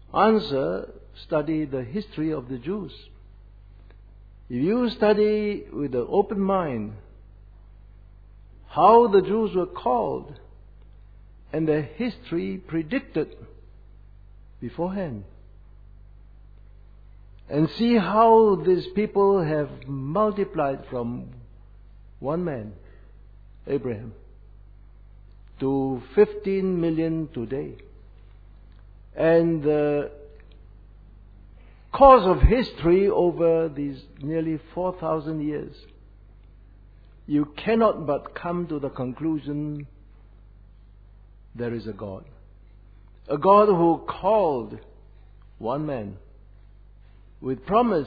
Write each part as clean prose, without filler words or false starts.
Answer, study the history of the Jews. If you study with an open mind how the Jews were called and their history predicted beforehand, and see how these people have multiplied from one man, Abraham, to 15 million today. And the course of history over these nearly 4,000 years, you cannot but come to the conclusion there is a God. A God who called one man with promise,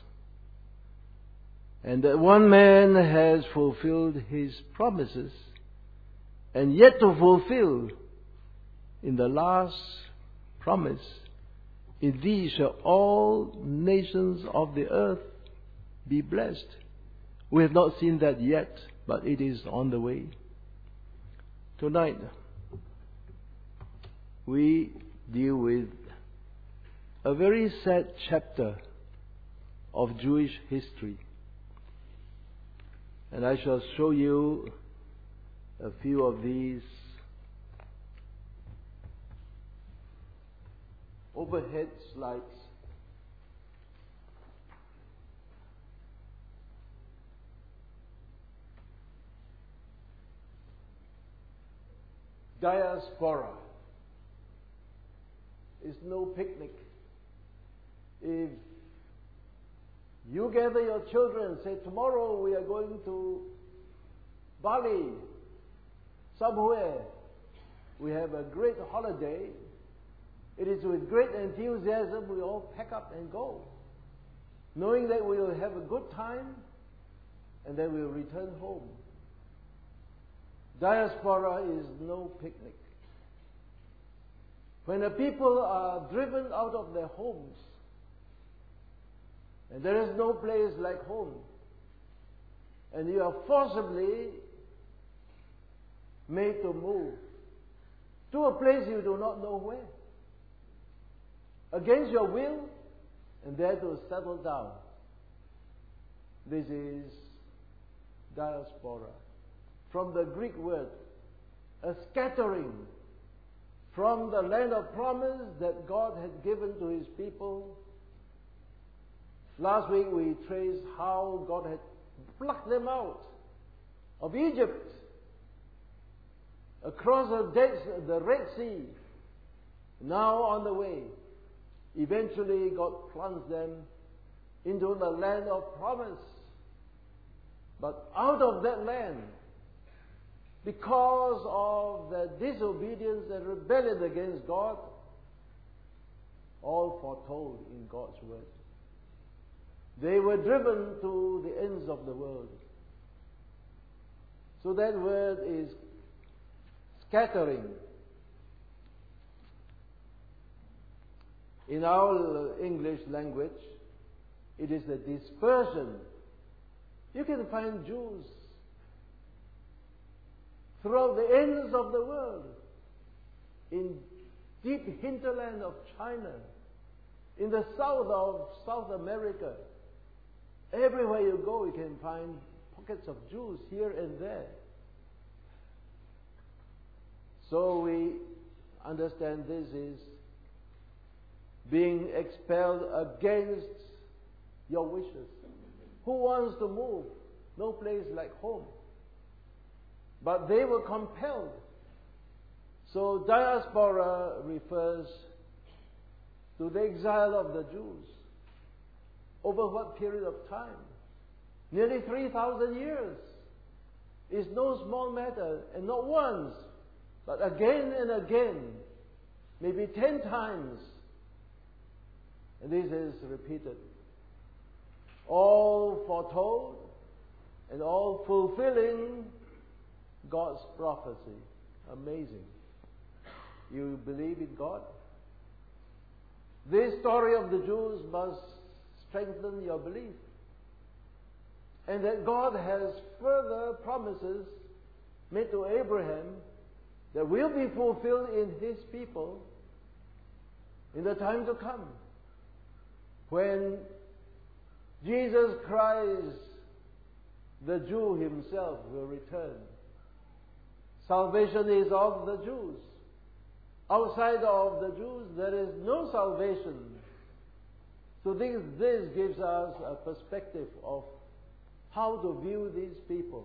and that one man has fulfilled his promises and yet to fulfill in the last promise, in these shall all nations of the earth be blessed. We have not seen that yet, but it is on the way. Tonight, we deal with a very sad chapter of Jewish history. And I shall show you a few of these overhead slides. Diaspora is no picnic. If you gather your children and say, tomorrow we are going to Bali, somewhere, we have a great holiday, it is with great enthusiasm we all pack up and go, knowing that we will have a good time and then we will return home. Diaspora is no picnic. When the people are driven out of their homes, and there is no place like home, and you are forcibly made to move to a place you do not know where, against your will, and there to settle down. This is diaspora. From the Greek word, a scattering from the land of promise that God had given to His people. Last week we traced how God had plucked them out of Egypt, across the Red Sea, now on the way. Eventually God plunged them into the land of promise. But out of that land, because of their disobedience and rebellion against God, all foretold in God's word, they were driven to the ends of the world. So that word is scattering. In our English language, it is the dispersion. You can find Jews throughout the ends of the world, in deep hinterland of China, in the south of South America. Everywhere you go, you can find pockets of Jews here and there. So we understand this is being expelled against your wishes. Who wants to move? No place like home. But they were compelled. So diaspora refers to the exile of the Jews. Over what period of time? Nearly 3,000 years. It's no small matter, and not once, but again and again, maybe 10 times. And this is repeated. All foretold and all fulfilling God's prophecy. Amazing. You believe in God? This story of the Jews must strengthen your belief. And that God has further promises made to Abraham that will be fulfilled in His people. in the time to come, when Jesus Christ, the Jew himself, will return. Salvation is of the Jews. Outside of the Jews, there is no salvation. So this gives us a perspective of how to view these people.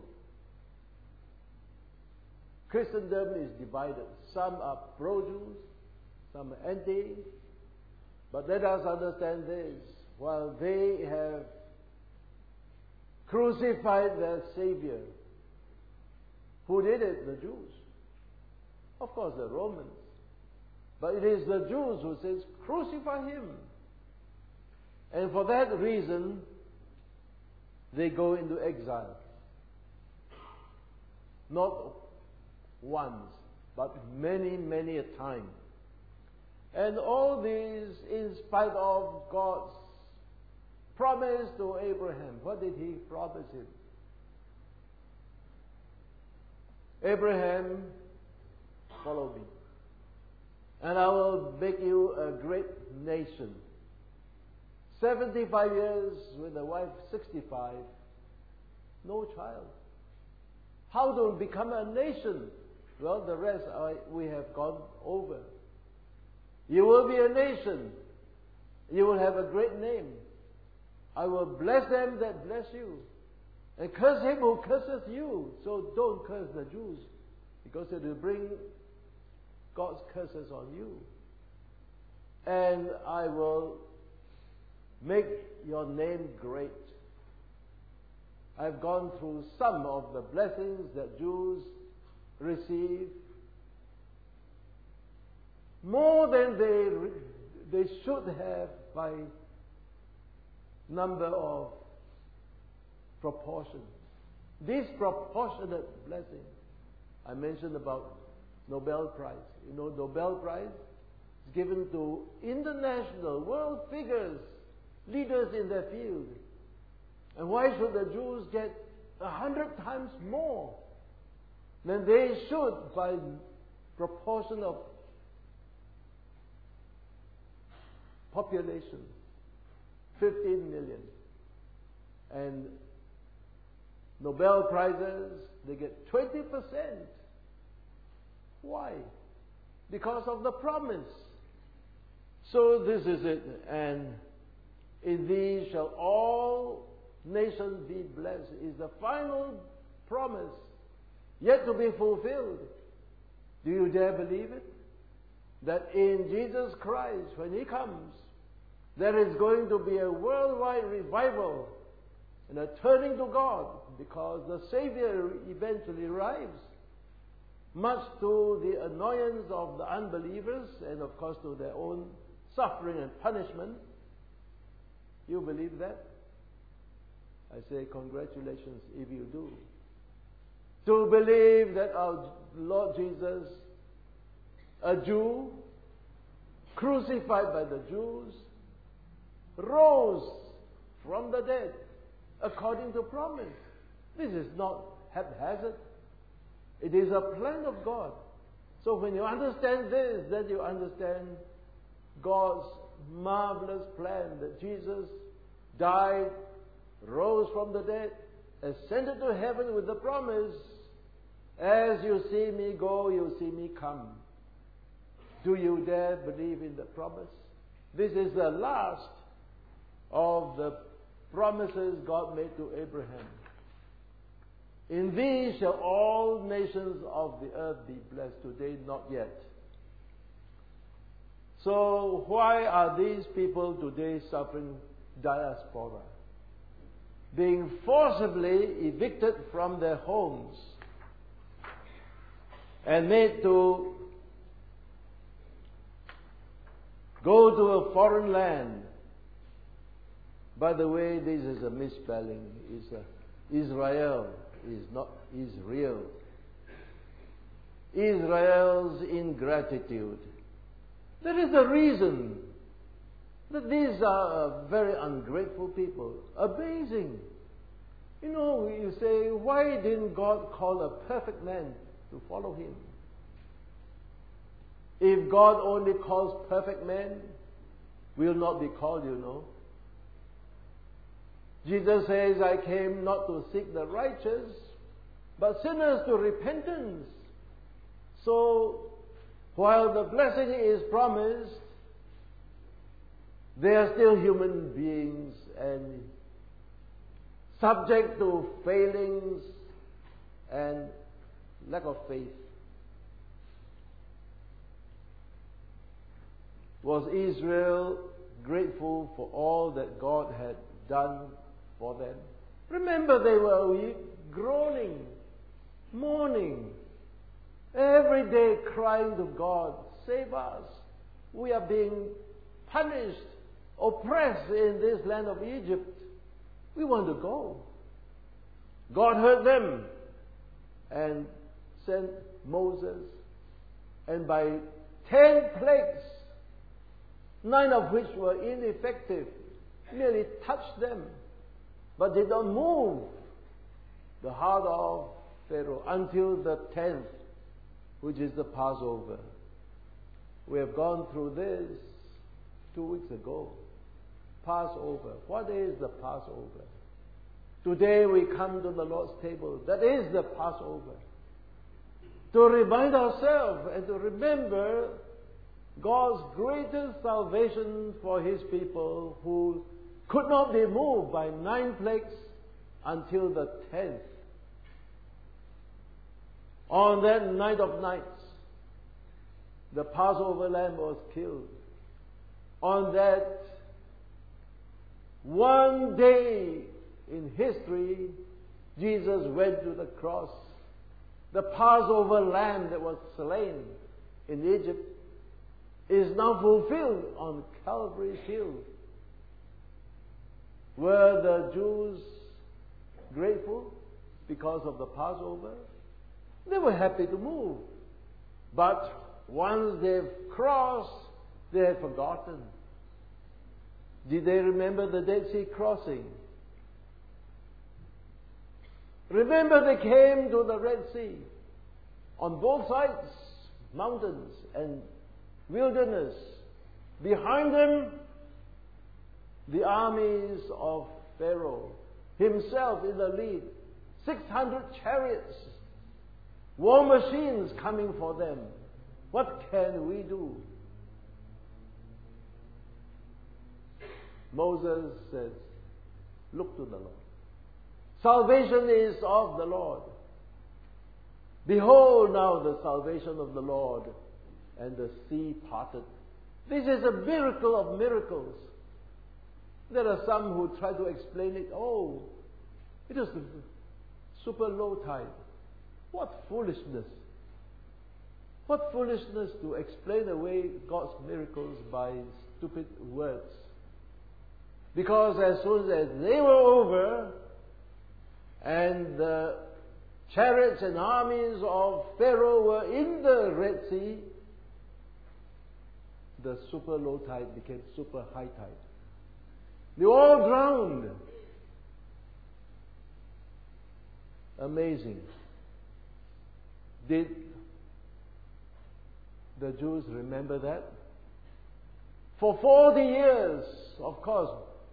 Christendom is divided. Some are pro-Jews, some are anti. But let us understand this. While they have crucified their Savior, who did it? The Jews. Of course, the Romans. But it is the Jews who says, crucify him. And for that reason, they go into exile. Not once, but many, many a time. And all these in spite of God's promise to Abraham. What did he promise him? Abraham, follow me, and I will make you a great nation. 75 years with a wife, 65, no child. How to become a nation? Well, the rest we have gone over. You will be a nation. You will have a great name. I will bless them that bless you, and curse him who curses you. So don't curse the Jews, because it will bring God's curses on you. And I will make your name great. I've gone through some of the blessings that Jews receive, more than they should have by number of proportion. Disproportionate blessing. I mentioned about Nobel Prize. You know, Nobel Prize is given to international world figures, leaders in their field. And why should the Jews get 100 times more than they should by proportion of population? 15 million. And Nobel Prizes, they get 20%. Why? Because of the promise. So this is it. And in these shall all nations be blessed, is the final promise yet to be fulfilled. Do you dare believe it? That in Jesus Christ, when He comes, there is going to be a worldwide revival and a turning to God, because the Savior eventually arrives, much to the annoyance of the unbelievers and of course to their own suffering and punishment. You believe that? I say congratulations if you do. To believe that our Lord Jesus, a Jew, crucified by the Jews, rose from the dead according to promise. This is not haphazard. It is a plan of God. So when you understand this, then you understand God's marvelous plan that Jesus died, rose from the dead, ascended to heaven with the promise, as you see me go, you see me come. Do you dare believe in the promise? This is the last of the promises God made to Abraham. In these shall all nations of the earth be blessed. Today, not yet. So why are these people today suffering diaspora? Being forcibly evicted from their homes and made to go to a foreign land. By the way, this is a misspelling. Israel is not Israel. Israel's ingratitude. There is a reason that these are very ungrateful people. Amazing. You know, you say, why didn't God call a perfect man to follow Him? If God only calls perfect men, will not be called, you know. Jesus says, I came not to seek the righteous, but sinners to repentance. So, while the blessing is promised, they are still human beings and subject to failings and lack of faith. Was Israel grateful for all that God had done for them? Remember, they were weak, groaning, mourning, every day crying to God, save us. We are being punished, oppressed in this land of Egypt. We want to go. God heard them and sent Moses, and by 10 plagues, 9 of which were ineffective, merely touched them, but did not move the heart of Pharaoh until the 10th, which is the Passover. We have gone through this 2 weeks ago. Passover. What is the Passover? Today we come to the Lord's table. That is the Passover. To remind ourselves and to remember God's greatest salvation for His people who could not be moved by 9 plagues until the 10th. On that night of nights, the Passover lamb was killed. On that one day in history, Jesus went to the cross. The Passover lamb that was slain in Egypt is now fulfilled on Calvary's hill. Were the Jews grateful because of the Passover? They were happy to move. But once they've crossed, they had forgotten. Did they remember the Dead Sea crossing? Remember, they came to the Red Sea. On both sides, mountains and wilderness. Behind them, the armies of Pharaoh, himself in the lead. 600 chariots, war machines coming for them. What can we do? Moses says, look to the Lord. Salvation is of the Lord. Behold now the salvation of the Lord, and the sea parted. This is a miracle of miracles. There are some who try to explain it. Oh, it is super low tide. What foolishness. What foolishness to explain away God's miracles by stupid words. Because as soon as they were over, and the chariots and armies of Pharaoh were in the Red Sea, the super low tide became super high tide. They all drowned. Amazing. Did the Jews remember that? For 40 years, of course,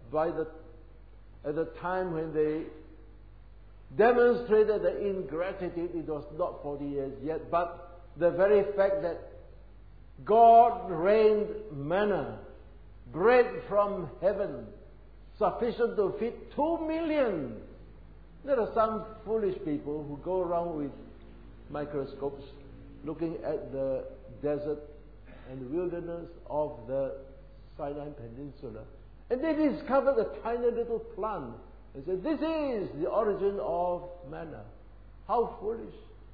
at the time when they demonstrated the ingratitude, it was not 40 years yet, but the very fact that God rained manna, bread from heaven, sufficient to feed 2 million. There are some foolish people who go around with microscopes looking at the desert and wilderness of the Sinai Peninsula. And they discovered a tiny little plant. They said, this is the origin of manna. How foolish.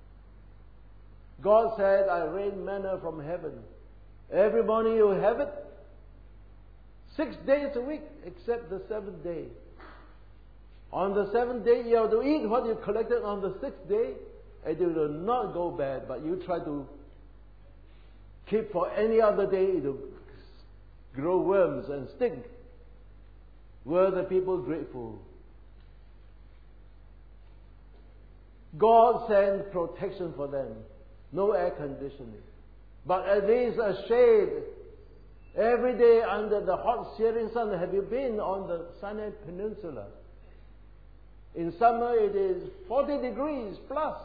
God said, I rain manna from heaven. Every morning you have it. 6 days a week, except the 7th day. On the 7th day, you have to eat what you collected on the 6th day, and it will not go bad, but you try to keep for any other day, it will grow worms and stink. Were the people grateful? God sent protection for them. No air conditioning. but at least a shade. Every day under the hot searing sun. Have you been on the Sinai Peninsula? In summer it is 40 degrees plus.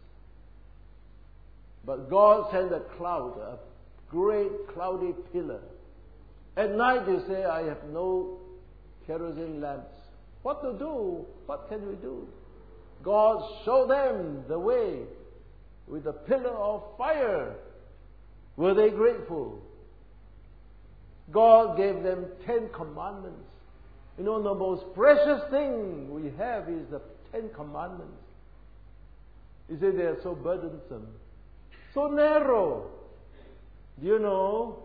But God sent a cloud, a great cloudy pillar. At night you say, I have no kerosene lamps. What to do? What can we do? God showed them the way with a pillar of fire. Were they grateful? God gave them 10 commandments. You know, the most precious thing we have is the 10 commandments. You say they are so burdensome, so narrow. Do you know,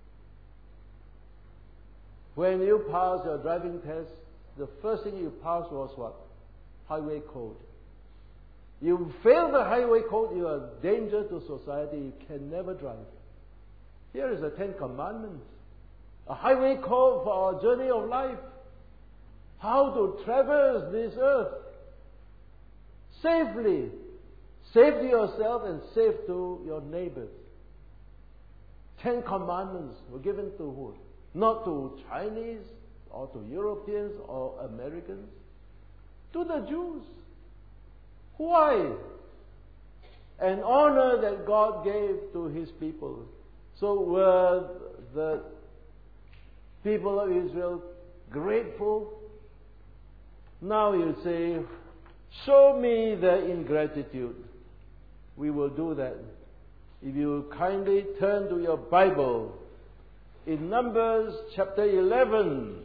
when you pass your driving test, the first thing you passed was what? Highway code. You fail the highway code, you are a danger to society. You can never drive. Here is the 10 commandments. A highway code for our journey of life. How to traverse this earth safely. Safe to yourself and safe to your neighbors. 10 commandments were given to who? Not to Chinese or to Europeans or Americans. To the Jews. Why? An honor that God gave to His people. So were the people of Israel grateful? Now you say, show me the ingratitude. We will do that. If you kindly turn to your Bible in Numbers chapter 11.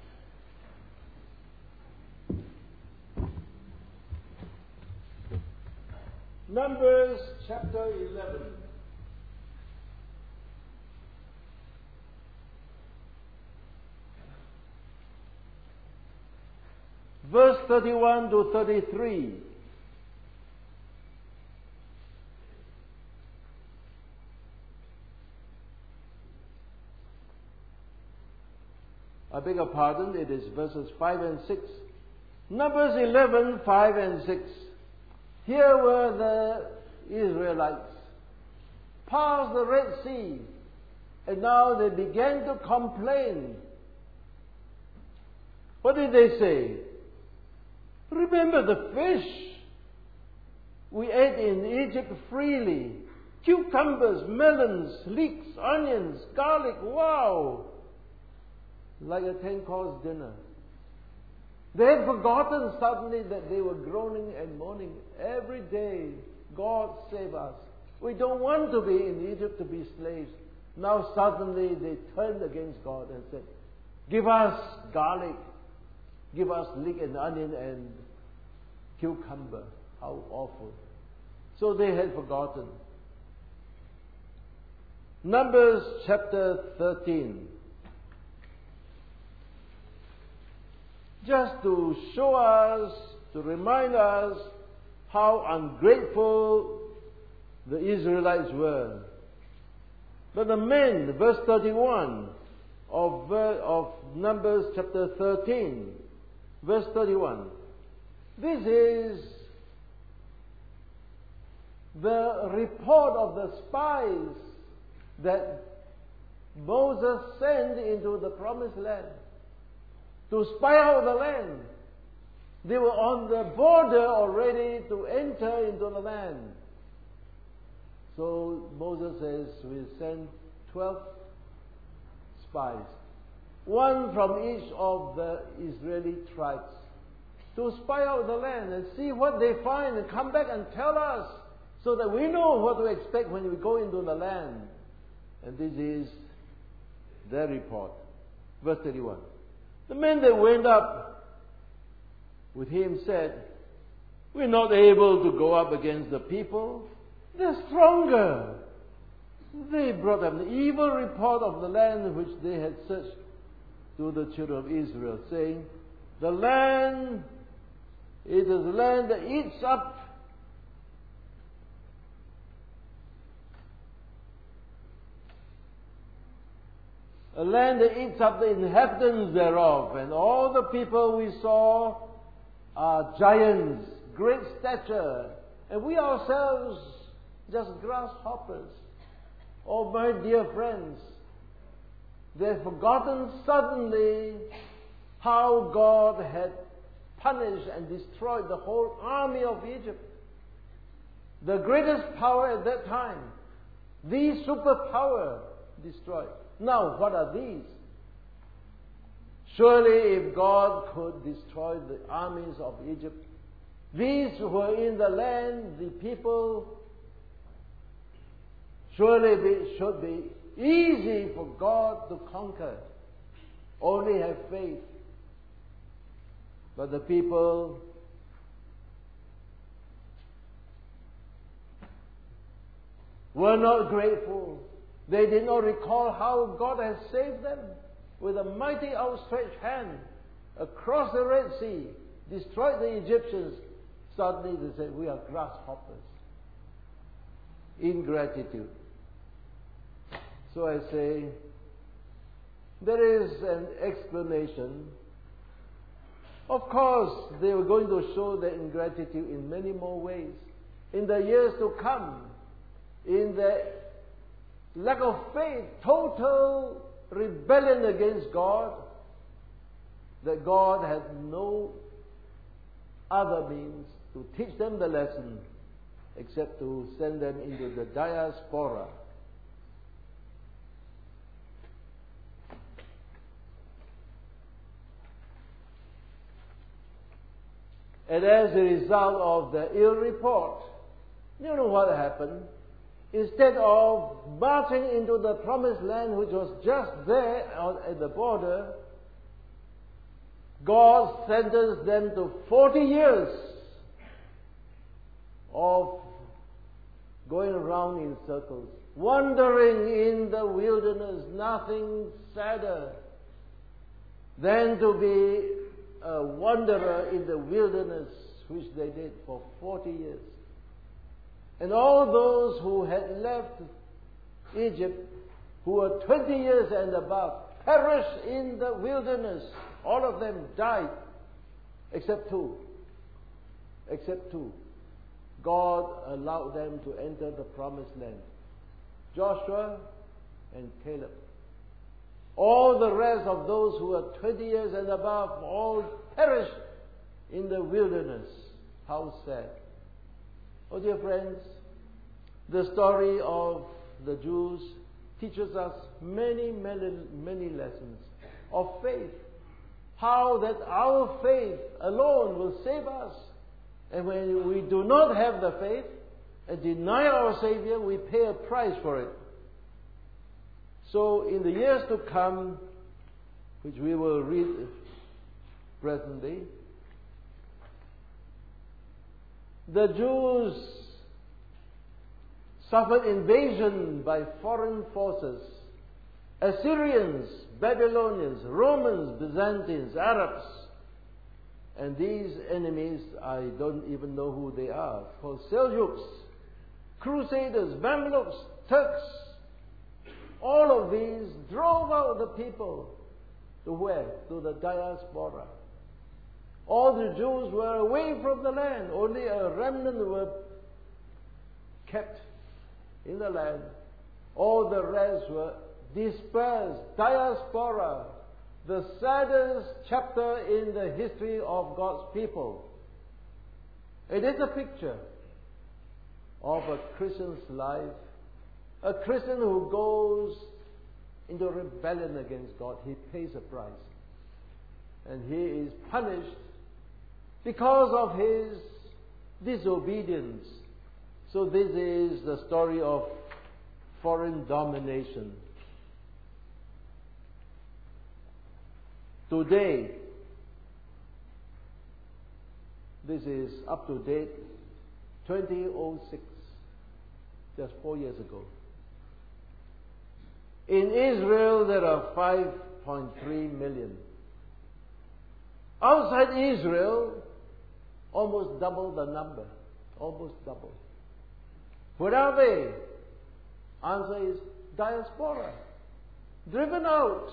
Numbers chapter 11. Verse 31 to 33. I beg your pardon, it is verses 5 and 6. Numbers 11, 5 and 6. Here were the Israelites, past the Red Sea, and now they began to complain. What did they say? Remember the fish we ate in Egypt freely. Cucumbers, melons, leeks, onions, garlic, wow! Like a 10-course dinner. They had forgotten suddenly that they were groaning and moaning every day. God save us. We don't want to be in Egypt to be slaves. Now suddenly they turned against God and said, give us garlic. Give us leek and onion and cucumber. How awful. So they had forgotten. Numbers chapter 13. Just to show us, to remind us how ungrateful the Israelites were. But the men, verse 31 of Numbers chapter 13, verse 31. This is the report of the spies that Moses sent into the promised land to spy out the land. They were on the border already to enter into the land. So Moses says, we send 12 spies, one from each of the Israeli tribes, to spy out the land and see what they find and come back and tell us so that we know what to expect when we go into the land. And this is their report. Verse 31. The men that went up with him said, we're not able to go up against the people. They're stronger. They brought an evil report of the land which they had searched to the children of Israel, saying, the land, it is a land that eats up a land that eats up the inhabitants thereof, and all the people we saw are giants, great stature, and we ourselves just grasshoppers. Oh, my dear friends, they've forgotten suddenly how God had punished and destroyed the whole army of Egypt. The greatest power at that time, the superpower, destroyed. Now, what are these? Surely if God could destroy the armies of Egypt, these who were in the land, the people, surely it should be easy for God to conquer. Only have faith. But the people were not grateful. They did not recall how God has saved them with a mighty outstretched hand across the Red Sea, destroyed the Egyptians. Suddenly they said, we are grasshoppers. Ingratitude. So I say, there is an explanation. Of course, they were going to show their ingratitude in many more ways. In the years to come, in the lack of faith, total rebellion against God, that God had no other means to teach them the lesson except to send them into the diaspora. And as a result of the ill report, you know what happened? Instead of marching into the promised land, which was just there at the border, God sentenced them to 40 years of going around in circles, wandering in the wilderness. Nothing sadder than to be a wanderer in the wilderness, which they did for 40 years. And all those who had left Egypt, who were 20 years and above, perished in the wilderness. All of them died, except two. Except two. God allowed them to enter the promised land. Joshua and Caleb. All the rest of those who were 20 years and above all perished in the wilderness. How sad. Oh, dear friends, the story of the Jews teaches us many, many, many lessons of faith. How that our faith alone will save us. And when we do not have the faith and deny our Savior, we pay a price for it. So in the years to come, which we will read presently, the Jews suffered invasion by foreign forces. Assyrians, Babylonians, Romans, Byzantines, Arabs. And these enemies, I don't even know who they are, called Seljuks, Crusaders, Mamluks, Turks. All of these drove out the people to where? To the diaspora. All the Jews were away from the land. Only a remnant were kept in the land. All the rest were dispersed. Diaspora. The saddest chapter in the history of God's people. It is a picture of a Christian's life. A Christian who goes into rebellion against God, he pays a price. And he is punished because of his disobedience. So this is the story of foreign domination. Today, this is up to date, 2006, just 4 years ago. In Israel, there are 5.3 million. Outside Israel, almost double the number. Almost double. Where are they? Answer is diaspora. Driven out.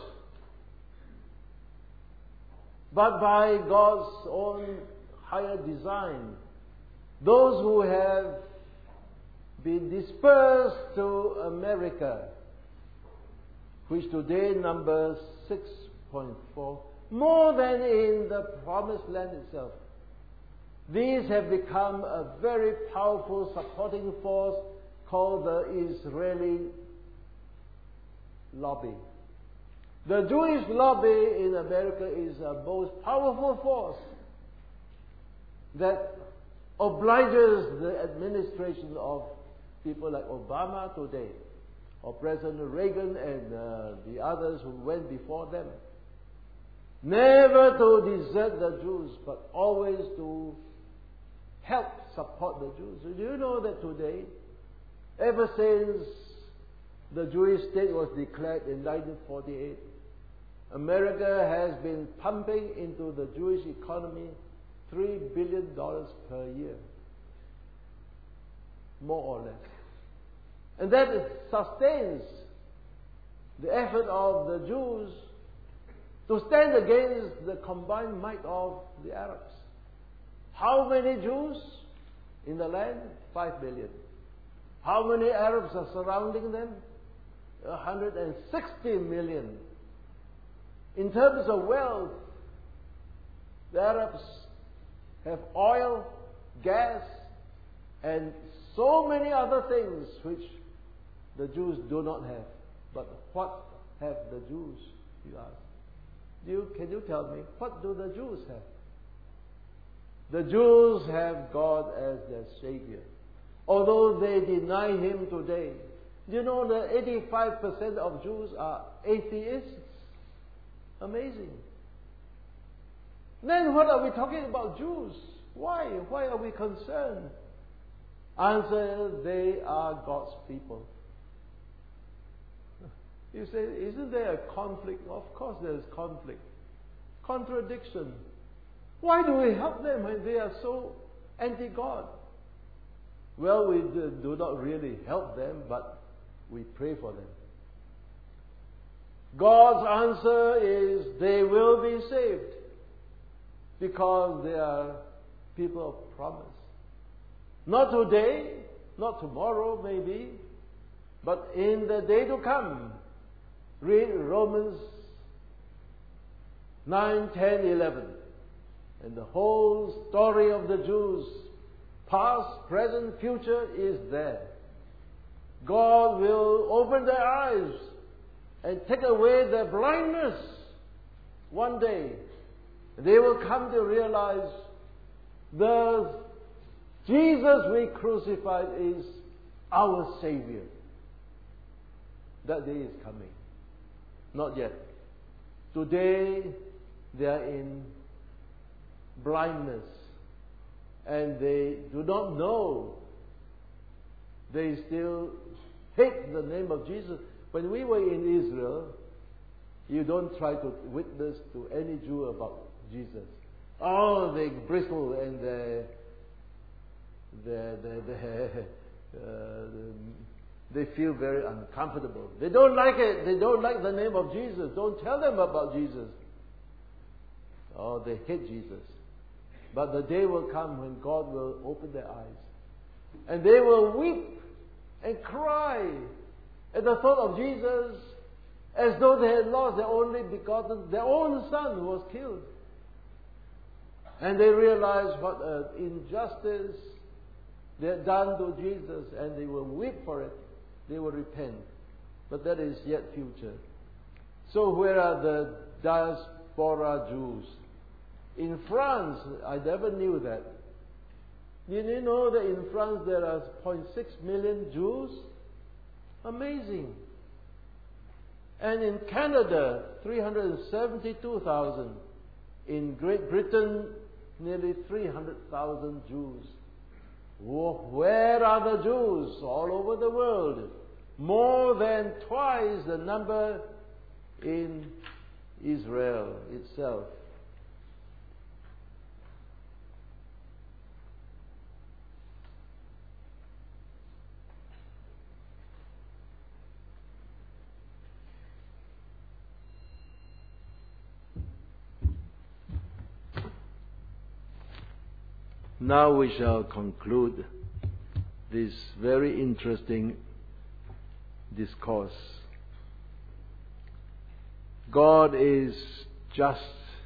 But by God's own higher design, those who have been dispersed to America, which today numbers 6.4, more than in the Promised Land itself. These have become a very powerful supporting force called the Israeli lobby. The Jewish lobby in America is a most powerful force that obliges the administration of people like Obama today, or President Reagan and the others who went before them, never to desert the Jews, but always to help support the Jews. Do you know that today, ever since the Jewish state was declared in 1948, America has been pumping into the Jewish economy $3 billion per year, more or less. And that sustains the effort of the Jews to stand against the combined might of the Arabs. How many Jews in the land? 5 billion. How many Arabs are surrounding them? 160 million. In terms of wealth, the Arabs have oil, gas, and so many other things which the Jews do not have. But what have the Jews, you ask? Can you tell me, what do the Jews have? The Jews have God as their Savior. Although they deny Him today. Do you know that 85% of Jews are atheists? Amazing. Then what are we talking about Jews? Why? Why are we concerned? Answer, they are God's people. You say, isn't there a conflict? Of course there is conflict. Contradiction. Why do we help them when they are so anti-God? Well, we do not really help them, but we pray for them. God's answer is they will be saved because they are people of promise. Not today, not tomorrow maybe, but in the day to come. Read Romans 9, 10, 11. And the whole story of the Jews, past, present, future, is there. God will open their eyes and take away their blindness one day. They will come to realize the Jesus we crucified is our Savior. That day is coming. Not yet. Today they are in blindness and they do not know. They still hate the name of Jesus. When we were in Israel, you don't try to witness to any Jew about Jesus. Oh, they bristle and they feel very uncomfortable. They don't like it. They don't like the name of Jesus. Don't tell them about Jesus. Oh, they hate Jesus. But the day will come when God will open their eyes. And they will weep and cry at the thought of Jesus as though they had lost their only begotten, their own son who was killed. And they realize what an injustice they had done to Jesus, and they will weep for it. They will repent. But that is yet future. So where are the diaspora Jews? In France, I never knew that. Did you know that in France there are 0.6 million Jews? Amazing. And in Canada, 372,000. In Great Britain, nearly 300,000 Jews. Where are the Jews? All over the world. More than twice the number in Israel itself. Now we shall conclude this very interesting discourse. God is just,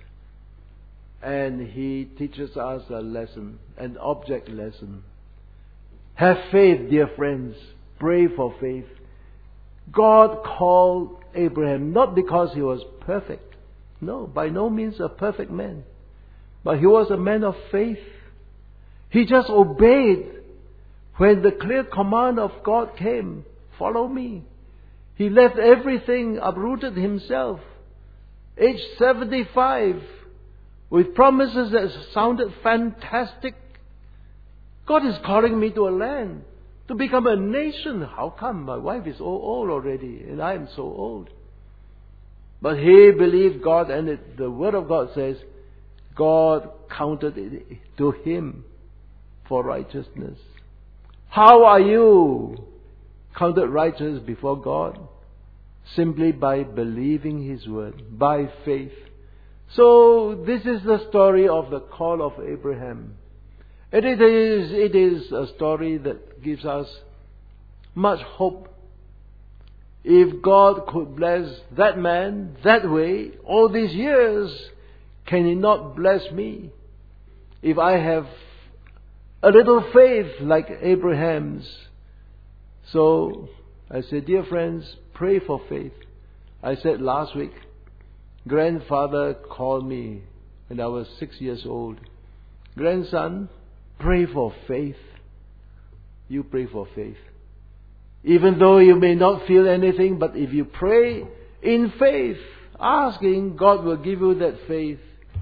and He teaches us a lesson, an object lesson. Have faith, dear friends. Pray for faith. God called Abraham not because he was perfect. No, by no means a perfect man. But he was a man of faith. He just obeyed when the clear command of God came. Follow me. He left everything, uprooted himself. Age 75, with promises that sounded fantastic. God is calling me to a land, to become a nation. How come? My wife is so old already, and I am so old. But he believed God, and the Word of God says, God counted it to him for righteousness. How are you counted righteous before God? Simply by believing His Word, by faith. So this is the story of the call of Abraham. It is a story that gives us much hope. If God could bless that man that way all these years, can He not bless me? If I have a little faith like Abraham's. So I said, dear friends, pray for faith. I said last week, grandfather called me when I was 6 years old. Grandson, pray for faith. You pray for faith. Even though you may not feel anything, but if you pray in faith, asking, God will give you that faith.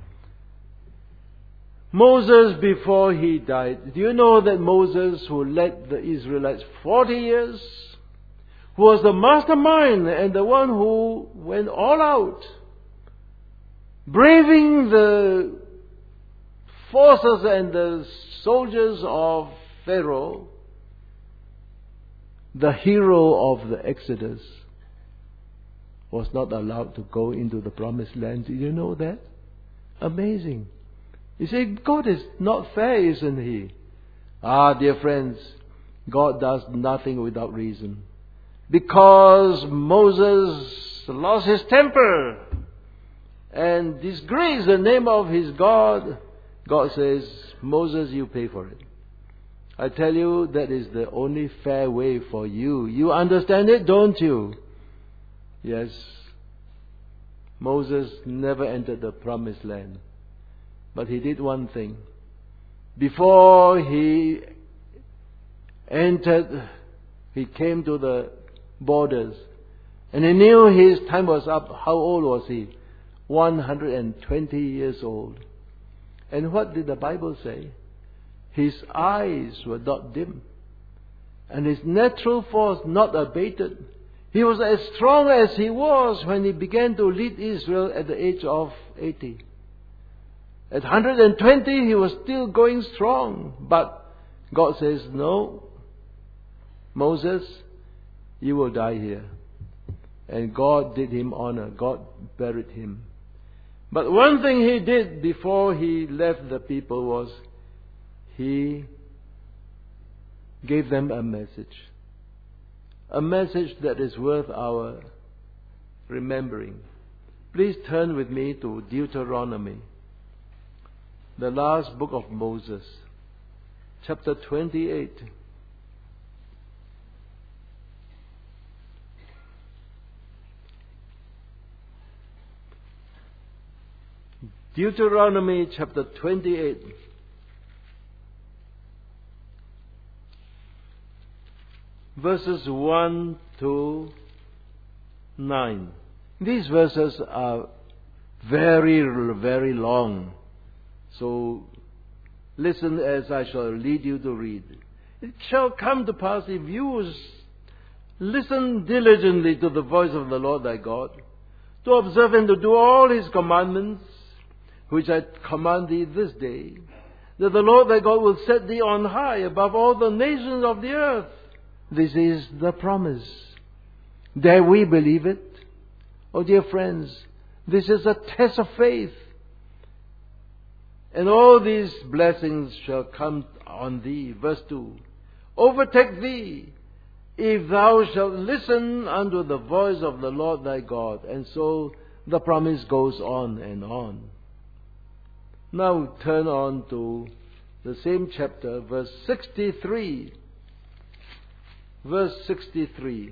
Moses, before he died, do you know that Moses, who led the Israelites 40 years, who was the mastermind and the one who went all out, braving the forces and the soldiers of Pharaoh, the hero of the Exodus, was not allowed to go into the promised land. Did you know that? Amazing. You see, God is not fair, isn't He? Dear friends, God does nothing without reason. Because Moses lost his temper and disgraced the name of his God, God says, Moses, you pay for it. I tell you, that is the only fair way for you. You understand it, don't you? Yes. Moses never entered the promised land. But he did one thing. Before he entered, he came to the borders. And he knew his time was up. How old was he? 120 years old. And what did the Bible say? His eyes were not dim, and his natural force not abated. He was as strong as he was when he began to lead Israel at the age of 80. At 120, he was still going strong. But God says, no, Moses, you will die here. And God did him honor. God buried him. But one thing he did before he left the people was he gave them a message. A message that is worth our remembering. Please turn with me to Deuteronomy, the last book of Moses, chapter 28. Deuteronomy chapter 28. Verses 1 to 9. These verses are very, very long. So listen as I shall lead you to read. It shall come to pass, if you listen diligently to the voice of the Lord thy God, to observe and to do all His commandments, which I command thee this day, that the Lord thy God will set thee on high above all the nations of the earth. This is the promise. Dare we believe it? Oh, dear friends, this is a test of faith. And all these blessings shall come on thee. Verse 2. overtake thee, if thou shalt listen unto the voice of the Lord thy God. And so the promise goes on and on. Now turn on to the same chapter, verse 63. Verse 63.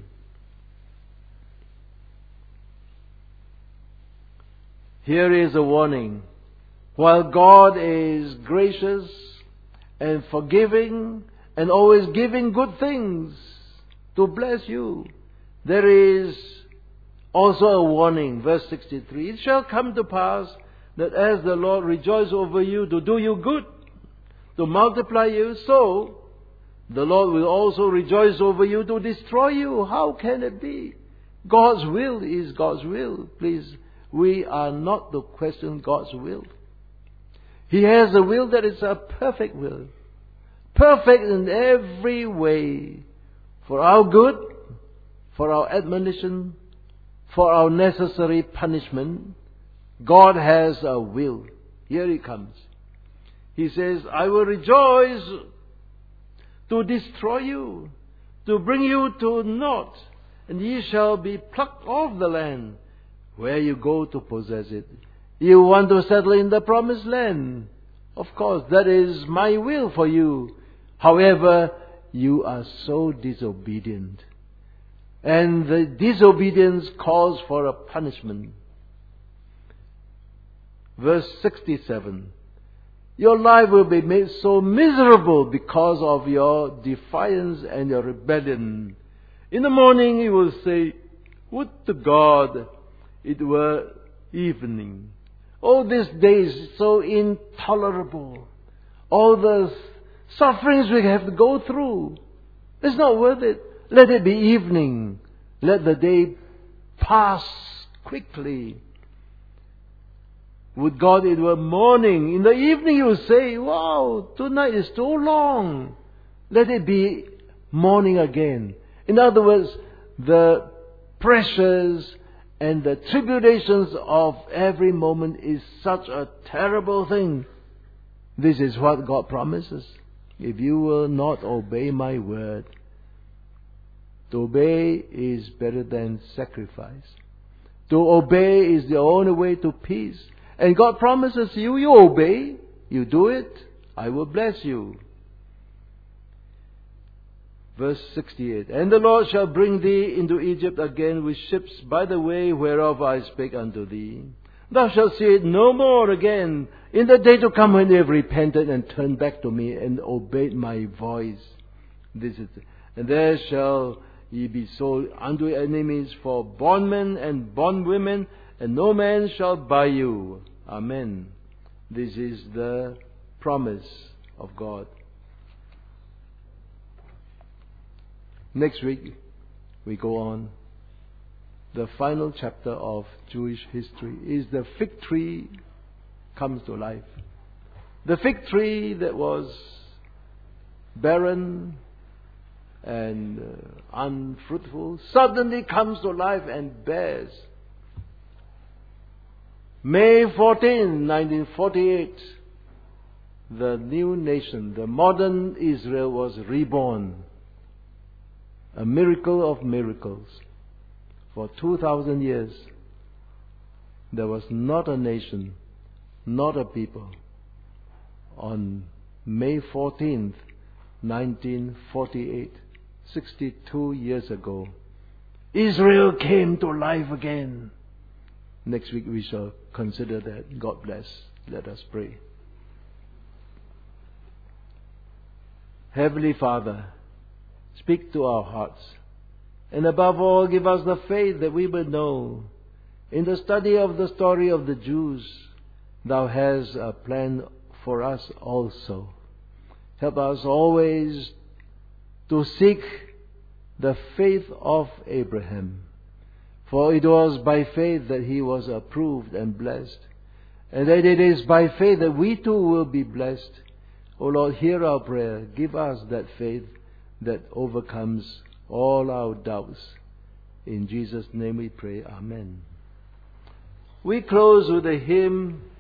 Here is a warning. While God is gracious and forgiving and always giving good things to bless you, there is also a warning. Verse 63. It shall come to pass that as the Lord rejoices over you to do you good, to multiply you, so the Lord will also rejoice over you to destroy you. How can it be? God's will is God's will. Please, we are not to question God's will. He has a will that is a perfect will. Perfect in every way. For our good, for our admonition, for our necessary punishment. God has a will. Here He comes. He says, I will rejoice to destroy you, to bring you to naught, and ye shall be plucked off the land where you go to possess it. You want to settle in the promised land. Of course, that is my will for you. However, you are so disobedient. And the disobedience calls for a punishment. Verse 67. Your life will be made so miserable because of your defiance and your rebellion. In the morning you will say, would to God it were evening. Oh, this day is so intolerable. All the sufferings we have to go through. It's not worth it. Let it be evening. Let the day pass quickly. Would God it were morning. In the evening you will say, wow, tonight is too long. Let it be morning again. In other words, the pressures and the tribulations of every moment is such a terrible thing. This is what God promises. If you will not obey my word, to obey is better than sacrifice. To obey is the only way to peace. And God promises you obey, you do it, I will bless you. Verse 68. And the Lord shall bring thee into Egypt again with ships by the way whereof I spake unto thee. Thou shalt see it no more again in the day to come when they have repented and turned back to me and obeyed my voice. And there shall ye be sold unto enemies for bondmen and bondwomen, and no man shall buy you. Amen. This is the promise of God. Next week, we go on. The final chapter of Jewish history is the fig tree comes to life. The fig tree that was barren and unfruitful suddenly comes to life and bears. May 14, 1948, the new nation, the modern Israel was reborn. A miracle of miracles. For 2,000 years, there was not a nation, not a people. On May 14th, 1948, 62 years ago, Israel came to life again. Next week we shall consider that. God bless. Let us pray. Heavenly Father, speak to our hearts. And above all, give us the faith that we will know. In the study of the story of the Jews, Thou hast a plan for us also. Help us always to seek the faith of Abraham. For it was by faith that he was approved and blessed. And that it is by faith that we too will be blessed. O Lord, hear our prayer. Give us that faith that overcomes all our doubts. In Jesus' name we pray. Amen. We close with a hymn.